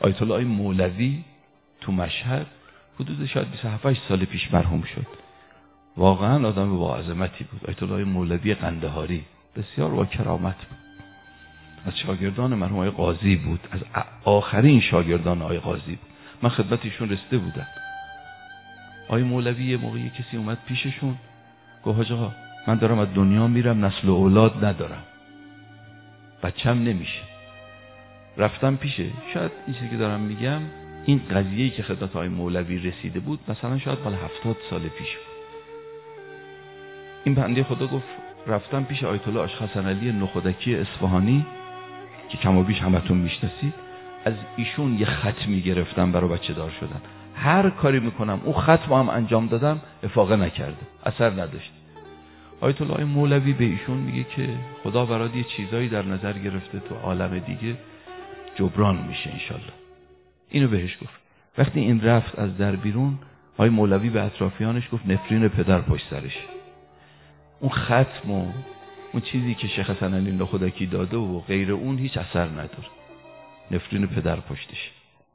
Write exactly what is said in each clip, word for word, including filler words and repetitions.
آیت الله مولوی تو مشهد حدود شاید بیست و هفت سال پیش مرحوم شد. واقعا آدم با عظمتی بود. آیت الله مولوی قندهاری بسیار با کرامت بود. از شاگردان مرحوم آقای قاضی بود، از آخرین شاگردان آقای قاضی بود. من خدمت ایشون رسیده بودم. آقای مولوی یه موقعی کسی اومد پیششون گفت حاج آقا من دارم از دنیا میرم، نسل و اولاد ندارم، بچم نمیشه. رفتم پیشه، شاید این چیزی که دارم میگم این قضیه‌ای که خدمت آقای مولوی رسیده بود مثلا شاید مال هفتاد سال پیش بود. این بنده خدا گفت رفتم پیش آیت الله حسن علی نخودکی اصفهانی که کم و بیش همتون میشناسید، از ایشون یه ختمی گرفتم برای بچه دار شدن. هر کاری میکنم اون ختم هم انجام دادم افاقه نکرده، اثر نداشت. آیت الله مولوی به ایشون میگه که خدا برات یه چیزایی در نظر گرفته تو عالم دیگه جبران میشه انشالله. اینو بهش گفت. وقتی این رفت از در بیرون، آقای مولوی به اطرافیانش گفت نفرین پدر پشت سرش. اون ختم و اون چیزی که شیخ حسن علی نخودکی داده و غیر اون هیچ اثر نداره. نفرین پدر پشتش.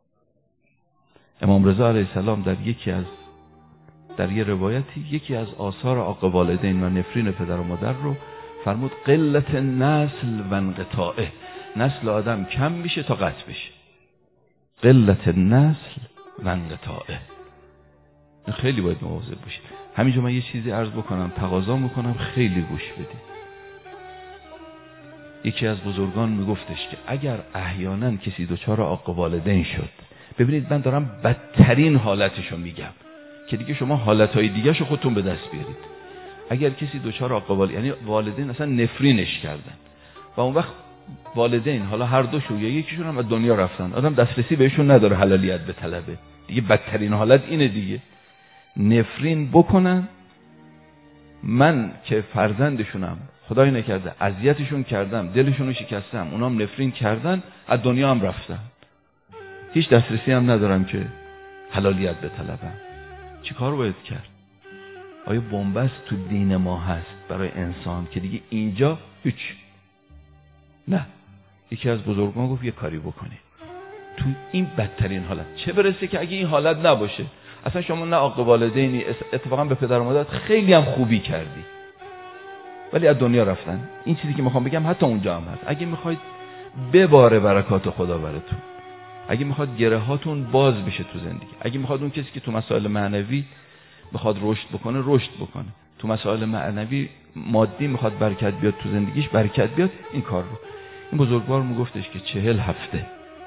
امام رضا علیه السلام در یکی از در یه روایتی یکی از آثار عاق والدین و نفرین پدر و مادر رو فرمود قلت نسل و انقطاعه، نسل آدم کم میشه تا قطع بشه. قلت نسل و انقطاعه. خیلی باید مواظب باشید. همینجا من یه چیزی عرض بکنم، تقاضا میکنم خیلی گوش بدید. یکی از بزرگان میگفتش که اگر احیانا کسی دچار عاق والدین شد، ببینید من دارم بدترین حالتشو میگم که دیگه شما حالتهای دیگه شو خودتون به دست بیارید. اگر کسی دچار عاق والدین، یعنی والدین اصلا نفرینش کردن و اون وقت والدین حالا هر دوشون یا یکیشون هم از دنیا رفتن، آدم دسترسی بهشون نداره حلالیت به طلبه، دیگه بدترین حالت اینه دیگه. نفرین بکنن، من که فرزندشونم خدای نکرده اذیتشون کردم، دلشون رو شکستم، اونام نفرین کردن، از دنیا هم رفتن، هیچ دسترسی هم ندارم که حلالیت به طلبم. چی کار باید کرد؟ آیا بنبست تو دین ما هست برای انسان که دیگه اینجا هیچ؟ نه. یکی از بزرگان گفت یه کاری بکنی تو این بدترین حالت، چه برسه که اگه این حالت نباشه اصلا شما نه عاق والدینی، اتفاقا به پدر و مادرت خیلی هم خوبی کردی ولی از دنیا رفتن. این چیزی که میخوام بگم حتی اونجا هم هست. اگه میخواید بباره برکات خدا براتون، اگه میخواد گره هاتون باز بشه تو زندگی، اگه میخواد اون کسی که تو مسائل معنوی بخواد رشد بکنه رشد بکنه، تو مسائل معنوی مادی میخواد برکت بیاد تو زندگیش برکت بیاد، این کار رو. این بزرگوار میگفتش که چهل هفته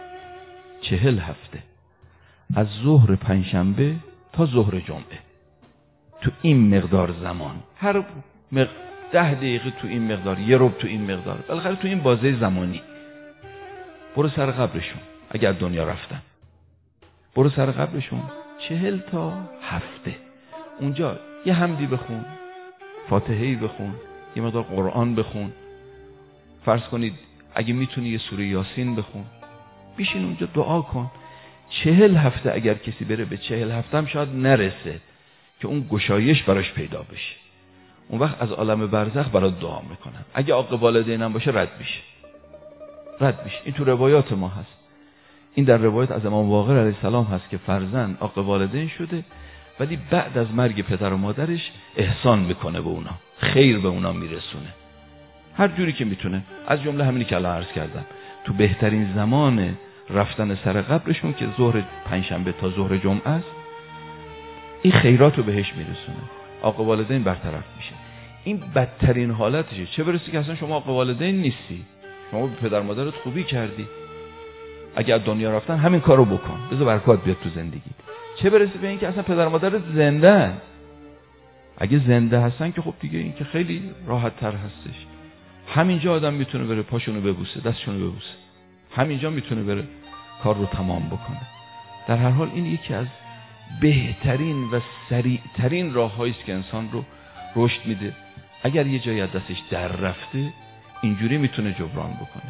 چهل هفته از ظهر پنجشنبه تا ظهر جمعه تو این مقدار زمان، هر مق... ده دقیقه تو این مقدار، یه ربع تو این مقدار، بالاخره تو این بازه زمانی برو سر قبرشون. اگر دنیا رفتن برو سر قبرشون چهل تا هفته اونجا یه حمدی بخون، فاتحه‌ای بخون، یه مقدار قرآن بخون، فرض کنید اگه میتونی یه سوره یاسین بخون، بیشین اونجا دعا کن. چهل هفته اگر کسی بره به چهل هفته هم شاید نرسه که اون گشایش براش پیدا بشه، اون وقت از عالم برزخ برات دعا میکنن. اگه عاق والدین هم باشه رد میشه رد میشه. این تو روایات ما هست. این در روایت از امام باقر علیه السلام هست که فرزند عاق والدین شده ولی بعد از مرگ پدر و مادرش احسان میکنه به اونا، خیر به اونا میرسونه هر جوری که میتونه، از جمله همینی که الان عرض کردم تو بهترین زمان رفتن سر قبرشون که ظهر پنجشنبه تا ظهر جمعه است، این خیرات رو بهش میرسونه، عاق والدین برطرف میشه. این بدترین حالتشه. چه برسه که اصلا شما عاق والدین نیستی، شما به پدر مادرت خوبی کردی، اگه از دنیا رفتن همین کارو بکن، بذار برکات بیاد تو زندگی. چه برسه به این که اصلا پدر مادرت زنده، اگه زنده هستن که خب دیگه این که خیلی راحت تر هستش. همینجا آدم میتونه بره پاشونو ببوسه، دستشونو ببوسه، همینجا میتونه بره کار رو تمام بکنه. در هر حال این یکی از بهترین و سریعترین راه‌هایی است که انسان رو رشد میده. اگر یه جایی از دستش در رفته اینجوری میتونه جبران بکنه.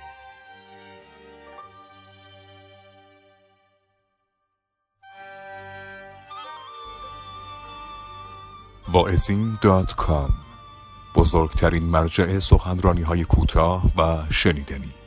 واعظین دات کام، بزرگترین مرجع سخنرانی‌های کوتاه و شنیدنی.